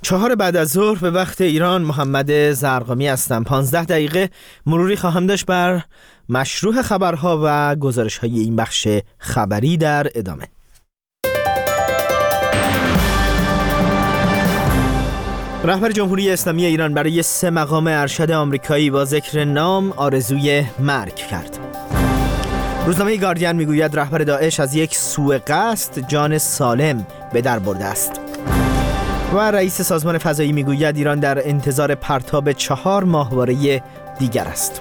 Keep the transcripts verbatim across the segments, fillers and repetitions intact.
چهار بعد از ظهر به وقت ایران، محمد زرقامی هستم. پانزده دقیقه مروری خواهم داشت بر مشروع خبرها و گزارش های این بخش خبری در ادامه. رهبر جمهوری اسلامی ایران برای سه مقام ارشد آمریکایی با ذکر نام آرزوی مرگ کرد. روزنامه گاردین میگوید رهبر داعش از یک سوء قصد جان سالم به در برده است. و رئیس سازمان فضایی میگوید ایران در انتظار پرتاب چهار ماهواره دیگر است.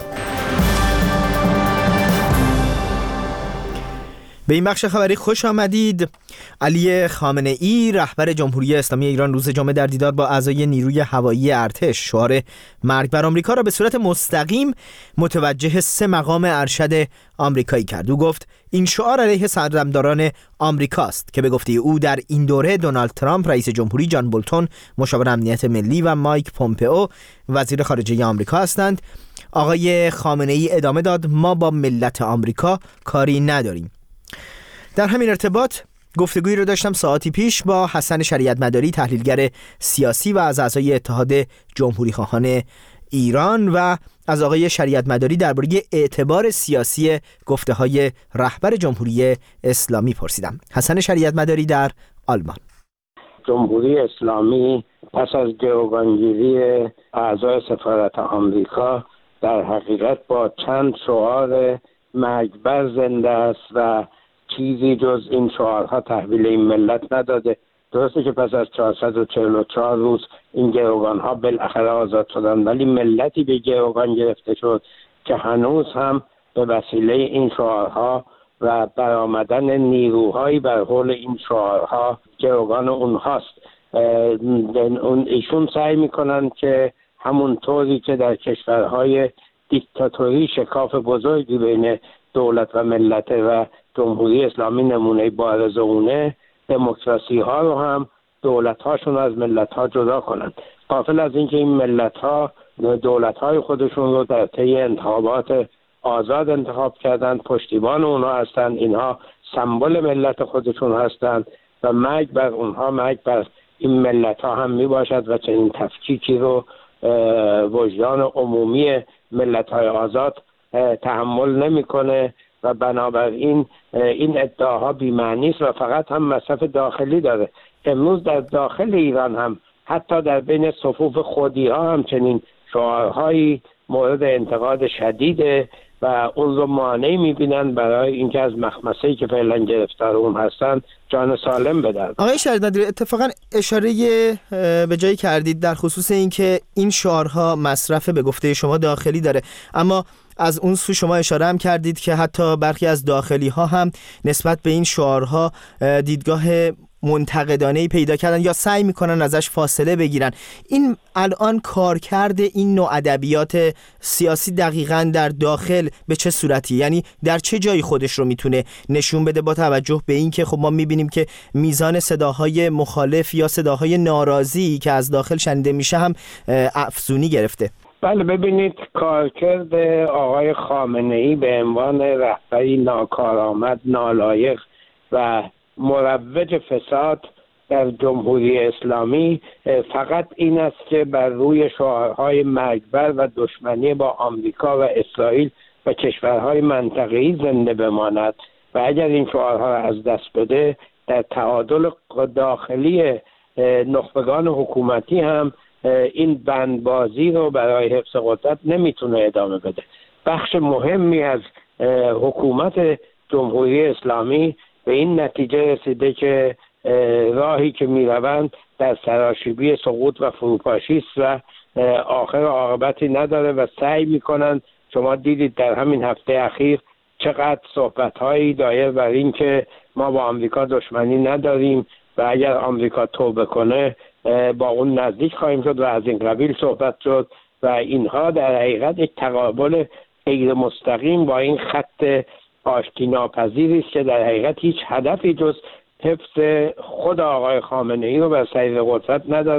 به این بخش خبری خوش آمدید. علی خامنه ای رهبر جمهوری اسلامی ایران روز جمعه در دیدار با اعضای نیروی هوایی ارتش شعار مرگ بر آمریکا را به صورت مستقیم متوجه سه مقام ارشد آمریکایی کرد. او گفت این شعار علیه سردمداران آمریکاست که به گفته او در این دوره دونالد ترامپ رئیس جمهوری، جان بولتون مشاور امنیت ملی و مایک پومپئو وزیر خارجه آمریکا هستند. آقای خامنه ای ادامه داد ما با ملت آمریکا کاری نداریم. در همین ارتباط گفتگویی رو داشتم ساعتی پیش با حسن شریعت مداری، تحلیلگر سیاسی و از اعضای اتحاد جمهوری خواهان ایران، و از آقای شریعت مداری درباره اعتبار سیاسی گفته‌های رهبر جمهوری اسلامی پرسیدم. حسن شریعت مداری در آلمان. جمهوری اسلامی پس از گروگانگیری اعضای سفارت آمریکا در حقیقت با چند شعار مرگبر زنده است و چیزی جز این شعارها تحویل این ملت نداده. درسته که پس از چهارصد و چهل و چهار روز این گروگانها بالاخره آزاد شدن، ولی ملتی به گروگان گرفته شد که هنوز هم به وسیله این شعارها و برآمدن نیروهایی بر حول این شعارها گروگان اونهاست. ایشون سعی میکنن که همون طوری که در کشورهای دیکتاتوری شکاف بزرگی بین دولت و ملت و جمهوری اسلامی نمونه بارز اونه، دموکراسی ها رو هم دولت هاشون از ملت ها جدا کنند، غافل از اینکه این ملت ها دولت های خودشون رو در طی انتخابات آزاد انتخاب کردند، پشتیبان اونها هستند، اینها سمبل ملت خودشون هستند و مرگ بر اونها، مرگ بر این ملت ها هم می باشد و چنین تفکیکی رو وجدان عمومی ملت های آزاد تحمل نمیکنه و بنابراین این ادعاها بی‌معنی است و فقط هم مصرف داخلی داره. امروز در داخل ایران هم حتی در بین صفوف خودی ها هم چنین شعارهایی مورد انتقاد شدیده و اون رو مانعی میبینن برای اینکه از مخمسه‌ای که فعلا گرفتار اون هستن جان سالم بدن. آقای شریعت مداری، اتفاقا اشاره به جایی کردید در خصوص اینکه این شعارها مصرف به گفته شما داخلی داره، اما از اون سو شما اشاره هم کردید که حتی برخی از داخلی ها هم نسبت به این شعارها دیدگاه منتقدانه‌ای پیدا کردن یا سعی میکنن ازش فاصله بگیرن. این الان کارکرد این نوع ادبیات سیاسی دقیقاً در داخل به چه صورتی، یعنی در چه جایی خودش رو میتونه نشون بده با توجه به این که خب ما میبینیم که میزان صداهای مخالف یا صداهای ناراضی که از داخل شنیده میشه هم افزونی گرفته؟ بله، ببینید کارکرد آقای خامنه‌ای به عنوان رهبری ناکارآمد، نالایق و مروج فساد در جمهوری اسلامی فقط این است که بر روی شعارهای مرگبر و دشمنی با آمریکا و اسرائیل و کشورهای منطقه‌ای زنده بماند و اگر این شعارها را از دست بده در تعادل داخلی نخبگان حکومتی هم این بندبازی رو برای حفظ قدرت نمیتونه ادامه بده. بخش مهمی از حکومت جمهوری اسلامی به این نتیجه رسیده که راهی که میروند در سراشیبی سقوط و فروپاشی است و آخر عاقبتی نداره و سعی میکنن. شما دیدید در همین هفته اخیر چقدر صحبت‌هایی دایر بر این که ما با آمریکا دشمنی نداریم و اگر آمریکا توبه کنه با اون نزدیک خواهیم شد و از این قبیل صحبت شد و اینها در حقیقت یک تقابل غیر مستقیم با این خط آشتی ناپذیری است که در حقیقت هیچ هدفی جز حفظ خود آقای خامنه ای رو بر سریر قدرت نداره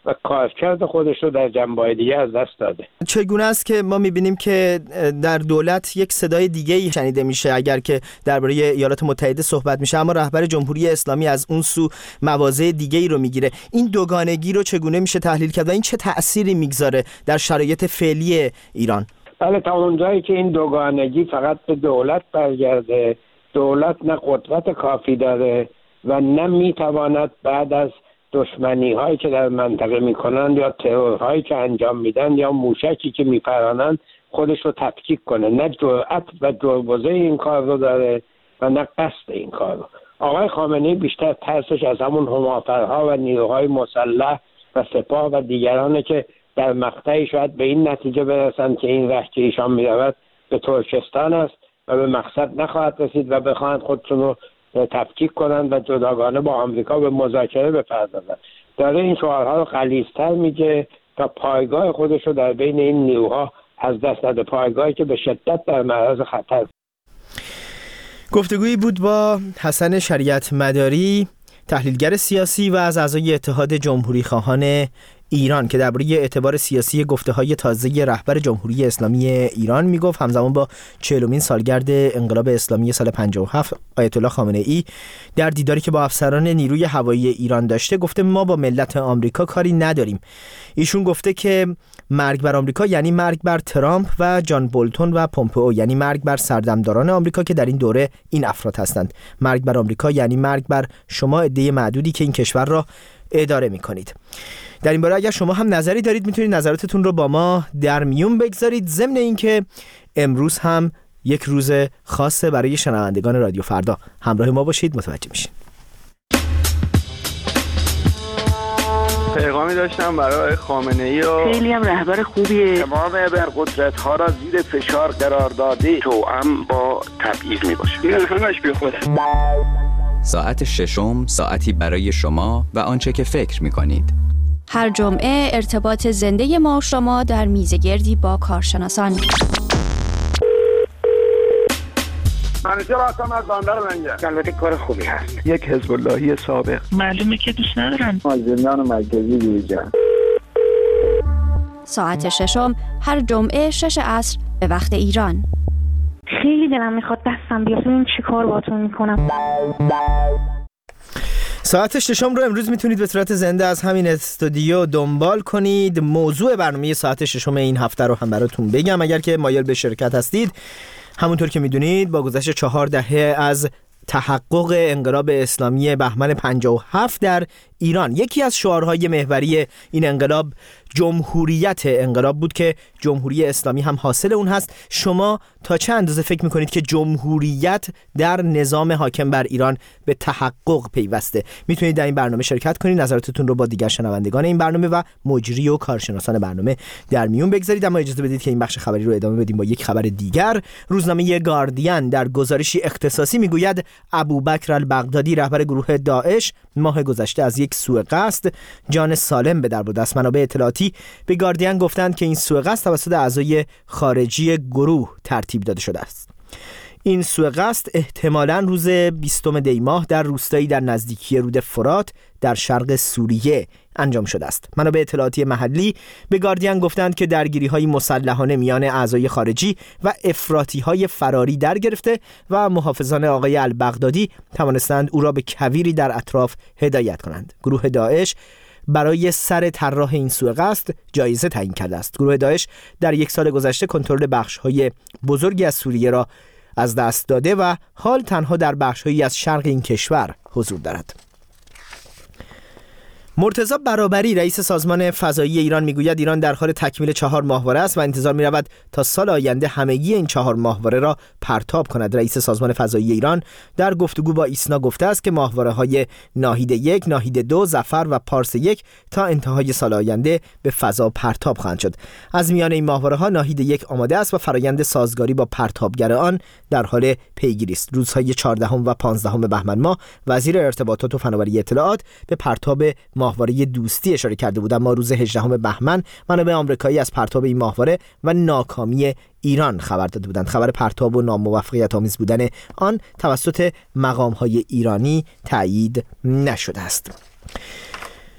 و کارکرد خودش رو در جنبه‌های دیگه از دست داده. چگونه است که ما می‌بینیم که در دولت یک صدای دیگه‌ای شنیده میشه اگر که درباره ایالات متحده صحبت میشه، اما رهبر جمهوری اسلامی از اون سو مواضع دیگه‌ای رو میگیره؟ این دوگانگی رو چگونه میشه تحلیل کرد و این چه تأثیری میگذاره در شرایط فعلی ایران؟ بله، تا اونجایی که این دوگانگی فقط به دولت برگرده، دولت نه قدرت کافی داره و نه میتواند بعد از دشمنی هایی که در منطقه میکنند یا ترورهایی که انجام میدن یا موشکی که میپرانند خودش رو تفکیک کنه. نه جرأت و جربوزه این کار رو داره و نه قصد این کار رو. آقای خامنه‌ای بیشتر ترسش از همون همافرها و نیروهای مسلح و سپاه و دیگرانه که در مقطعی شاید به این نتیجه برسند که این ره که ایشان میرود به ترکستان است و به مقصد نخواهد رسید و بخواهند خودشون رو تفکیک کنند و جداگانه با آمریکا به مذاکره بپردازند. داره این شعارها رو غلیظتر میگه تا پایگاه خودش رو در بین این نیروها از دست نده، پایگاهی که به شدت در معرض خطر. گفتگویی بود با حسن شریعت مداری، تحلیلگر سیاسی و از اعضای اتحاد جمهوری خواهان ایران، که درباره اعتبار سیاسی گفته‌های تازه رهبر جمهوری اسلامی ایران میگفت. همزمان با چهلمین سالگرد انقلاب اسلامی سال پنجاه و هفت، آیت الله خامنه‌ای در دیداری که با افسران نیروی هوایی ایران داشته گفته ما با ملت آمریکا کاری نداریم. ایشون گفته که مرگ بر آمریکا یعنی مرگ بر ترامپ و جان بولتون و پومپئو، یعنی مرگ بر سردمداران آمریکا که در این دوره این افراد هستند. مرگ بر آمریکا یعنی مرگ بر شما عده معدودی که این کشور را اداره می‌کنید. در این باره اگر شما هم نظری دارید میتونید نظراتتون رو با ما در میون بگذارید. ضمن اینکه امروز هم یک روز خاصه برای شنوندگان رادیو فردا. همراه ما باشید، متوجه میشین. پیغامی داشتم برای خامنه‌ای و خیلی هم رهبر خوبیه. تمام ابرقدرت‌ها را زیر فشار قرار داده، توأم با تبعیض میباشه. این همش بی خوده. ساعت ششم، ساعتی برای شما و آنچه که فکر میکنید. هر جمعه ارتباط زنده ما و شما در میزگردی با کارشناسان. منیشه راستم از باندر منگه. البته کار خوبی هست. یک حزب اللهی سابق. معلومه که دوست ندارن. زندان مرکزی بیرجان. ساعت ششم هر جمعه شش عصر به وقت ایران. خیلی دلم میخواد دستم بیاد این چی کار باتون میکنم. ساعت ششم رو امروز میتونید به صورت زنده از همین استودیو دنبال کنید. موضوع برنامه ساعت ششم این هفته رو هم براتون بگم اگر که مایل به شرکت هستید. همونطور که میدونید با گذشت چهار دهه از تحقق انقلاب اسلامی بهمن پنجاه و هفت در ایران، یکی از شعارهای محوری این انقلاب جمهوریت انقلاب بود که جمهوری اسلامی هم حاصل اون هست. شما تا چه اندازه فکر میکنید که جمهوریت در نظام حاکم بر ایران به تحقق پیوسته؟ میتونید در این برنامه شرکت کنید، نظراتتون رو با دیگر شنوندگان این برنامه و مجری و کارشناسان برنامه در میون بگذارید. اما اجازه بدید که این بخش خبری رو ادامه بدیم با یک خبر دیگر. روزنامه گاردین در گزارشی اختصاصی میگوید ابوبکر البغدادی رهبر گروه داعش ماه گذشته از یک سوء قصد جان سالم به در برد است. منابع اطلاعاتی به گاردین گفتند که این سوء قصد توسط اعضای خارجی گروه ترتیب داده شده است. این سوء قصد احتمالاً روز بیستم دی ماه در روستایی در نزدیکی رود فرات در شرق سوریه انجام شده است. منابع اطلاعاتی محلی به گاردین گفتند که درگیری‌های مسلحانه میان اعضای خارجی و افراطی‌های فراری در گرفته و محافظان آقای البغدادی توانستند او را به کویری در اطراف هدایت کنند. گروه داعش برای سر طراح این سوء قصد جایزه تعیین کرده است. گروه داعش در یک سال گذشته کنترل بخش‌های بزرگی از سوریه را از دست داده و حال تنها در بخش‌هایی از شرق این کشور حضور دارد. مرتضی برابری رئیس سازمان فضایی ایران میگوید ایران در حال تکمیل چهار ماهواره است و انتظار می‌رود تا سال آینده همگی این چهار ماهواره را پرتاب کند. رئیس سازمان فضایی ایران در گفتگو با ایسنا گفته است که ماهواره‌های ناهید یک، ناهید دو، ظفر و پارس یک تا انتهای سال آینده به فضا پرتاب خواهند شد. از میان این ماهواره‌ها ناهید یک آماده است و فرآیند سازگاری با پرتابگر آن در حال پیگیری است. روزهای چهاردهم و پانزدهم بهمن ماه وزیر ارتباطات و فناوری اطلاعات به پرتاب ماهواره دوستی اشاره کرده بود، اما روز هجدهم بهمن منابع آمریکایی از پرتاب این ماهواره و ناکامی ایران خبر داده بودند. خبر پرتاب و ناموفقیت آمیز بودن آن توسط مقام‌های ایرانی تایید نشده است.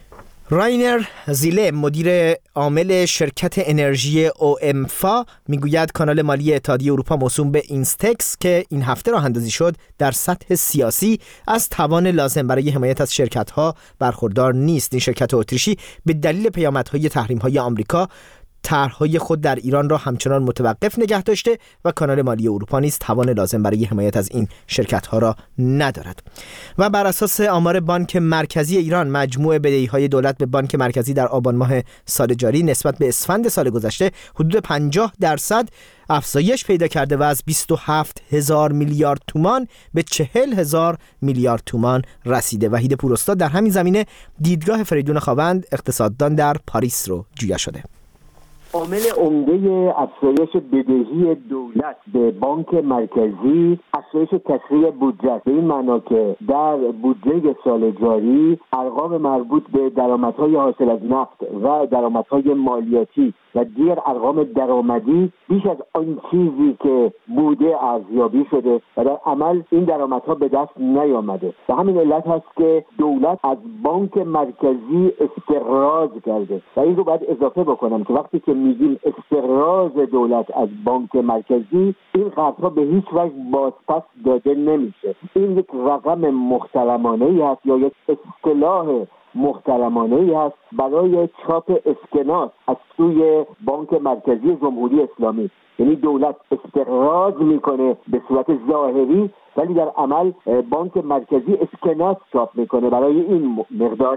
راینر زیله مدیر عامل شرکت انرژی اومفا میگوید کانال مالی اتحادیه اروپا موسوم به اینستکس که این هفته راه اندازی شد در سطح سیاسی از توان لازم برای حمایت از شرکت‌ها برخوردار نیست. این شرکت اتریشی به دلیل پیامدهای تحریم‌های آمریکا طرح‌های خود در ایران را همچنان متوقف نگه داشته و کانال مالی اروپا نیز توان لازم برای حمایت از این شرکت‌ها را ندارد. و بر اساس آمار بانک مرکزی ایران، مجموع بدهی‌های دولت به بانک مرکزی در آبان ماه سال جاری نسبت به اسفند سال گذشته حدود پنجاه درصد افزایش پیدا کرده و از بیست و هفت هزار میلیارد تومان به چهل هزار میلیارد تومان رسیده. وحید پوراستاد در همین زمینه دیدگاه فریدون خاوند اقتصاددان در پاریس رو جویا شده. عامل عمده افزایش بدهی دولت به بانک مرکزی افزایش تسریع بودجه است، به این معنا که در بودجه سال جاری ارقام مربوط به درآمدهای حاصل از نفت و درآمدهای مالیاتی و دیگر ارقام درآمدی بیش از آن چیزی که بوده ارزیابی شده و در عمل این درآمدها به دست نیامده. و همین علت هست که دولت از بانک مرکزی استقراض کرده. و این رو باید اضافه بکنم که وقتی که میگیم استقراض دولت از بانک مرکزی، این قرضها به هیچ وجه بازپس داده نمیشه. این یک رقم محترمانه‌ای هست یا یک اصطلاح محترمانه‌ای هست برای چاپ اسکناس از سوی بانک مرکزی جمهوری اسلامی. یعنی دولت استقراض میکنه به صورت ظاهری، ولی در عمل بانک مرکزی اسکناس چاپ میکنه برای این مقدار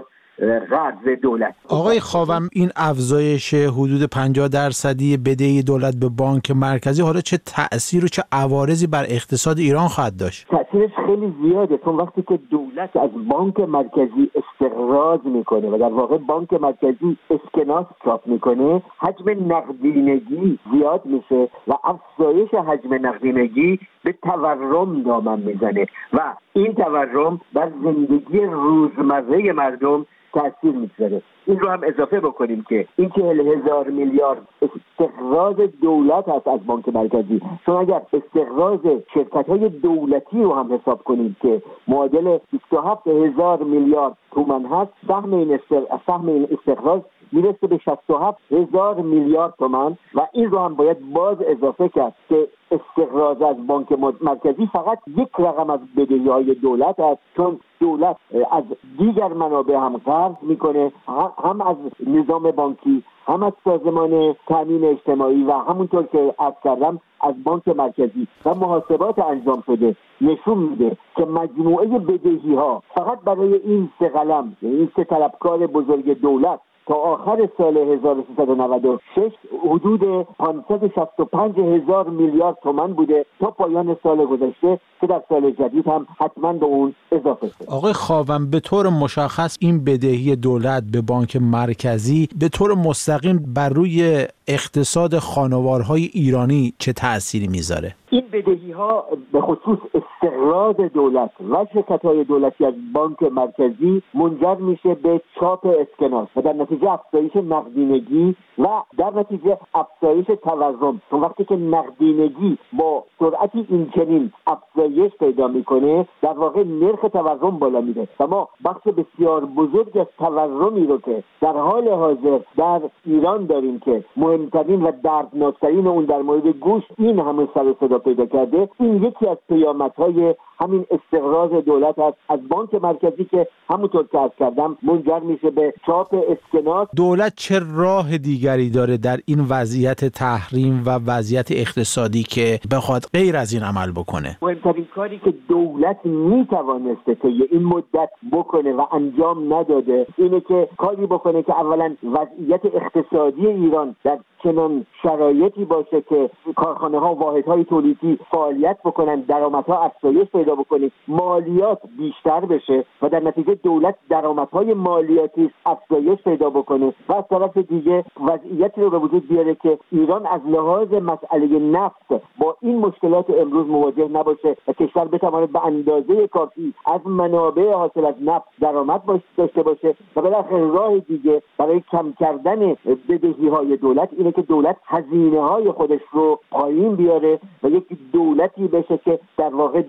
قرض دولت. آقای خاوند، این افزایش حدود پنجاه درصدی بدهی دولت به بانک مرکزی حالا چه تأثیر و چه عوارضی بر اقتصاد ایران خواهد داشت؟ تأثیرش خیلی زیاده، چون وقتی که دولت از بانک مرکزی استقراض میکنه و در واقع بانک مرکزی اسکناس چاپ میکنه، حجم نقدینگی زیاد میشه و افزایش حجم نقدینگی به تورم دامن میزنه و این تورم بر زندگی روزمره مردم تأثیر میگذاره. این رو هم اضافه بکنیم که این چهل هزار میلیارد استقراض دولت هست از بانک مرکزی، چون اگر استقراض شرکت‌های دولتی رو هم حساب کنیم که معادل بیست و هفت هزار میلیارد تومان هست، سهم این سهم این استقراض میرسه به شصت و هفت هزار میلیارد تومان و این رو هم باید باز اضافه کرد که استقراض از بانک مرکزی فقط یک رقم از بدهی‌های دولت است، چون دولت از دیگر منابع هم قرض میکنه، هم از نظام بانکی، هم از سازمان تامین اجتماعی و همونطور که عرض کردم از بانک مرکزی. و محاسبات انجام شده نشون میده که مجموعه بدهی‌ها فقط برای این سه قلم، این سه طلبکار بزرگ دولت تا آخر سال هزار و سیصد و نود و شش حدود پانصد و شصت و پنج هزار میلیارد تومان بوده تا پایان سال گذشته که در سال جدید هم حتما به اون اضافه شد. آقای خاوند، به طور مشخص این بدهی دولت به بانک مرکزی به طور مستقیم بر روی اقتصاد خانوارهای ایرانی چه تأثیری میذاره؟ این بدهی ها به خصوص استقراض دولت و شرکت‌های دولتی از بانک مرکزی منجر میشه به چاپ اسکناس و در نتیجه افزایش نقدینگی و در نتیجه افزایش تورم. چون وقتی که نقدینگی با سرعتی اینچنین افزایش پیدا میکنه، در واقع نرخ تورم بالا میره و ما بخش بسیار بزرگ از تورمی رو که در حال حاضر در ایران داریم که مهمترین و دردناکترین اون در مورد گوشت این همه سر و صدا پیدا کرده، این یکی از پیامدهای همین استقراض دولت است از بانک مرکزی که همونطور که عرض کردم منجر میشه به چاپ اسکناس. دولت چه راه دیگری داره در این وضعیت تحریم و وضعیت اقتصادی که بخواد غیر از این عمل بکنه؟ مهمترین کاری که دولت میتوانسته که این مدت بکنه و انجام نداده اینه که کاری بکنه که اولا وضعیت اقتصادی ایران در چنان شرایطی باشه که کارخانه ها و واحدهای تولیدی فعالیت بکنن، درآمدها افزایش پیدا بکنه، مالیات بیشتر بشه و در نتیجه دولت درآمدهای مالیاتی افزایش پیدا بکنه و از طرف دیگه وضعیتی رو به وجود بیاره که ایران از لحاظ مسئله نفت با این مشکلات امروز مواجه نباشه و کشور بتواند به اندازه کافی از منابع حاصل از نفت درآمد داشته باشه و بالاخره راه دیگه برای کم کردن بدهی‌های دولت اینه که دولت هزینه‌های خودش رو پایین بیاره و یک دولتی بشه که در واقع دولت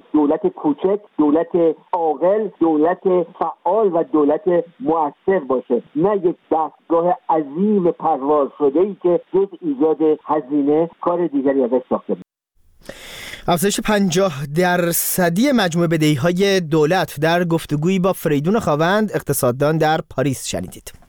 کوچک، دولت عاقل، دولت فعال و دولت مؤثر باشه، نه یک دستگاه عظیم پرواز شده‌ای که جز ایجاد هزینه کار دیگری ازش ساخته میشه. افزایش پنجاه درصدی مجموع بدهی‌های دولت در گفتگویی با فریدون خاوند، اقتصاددان در پاریس شنیدید.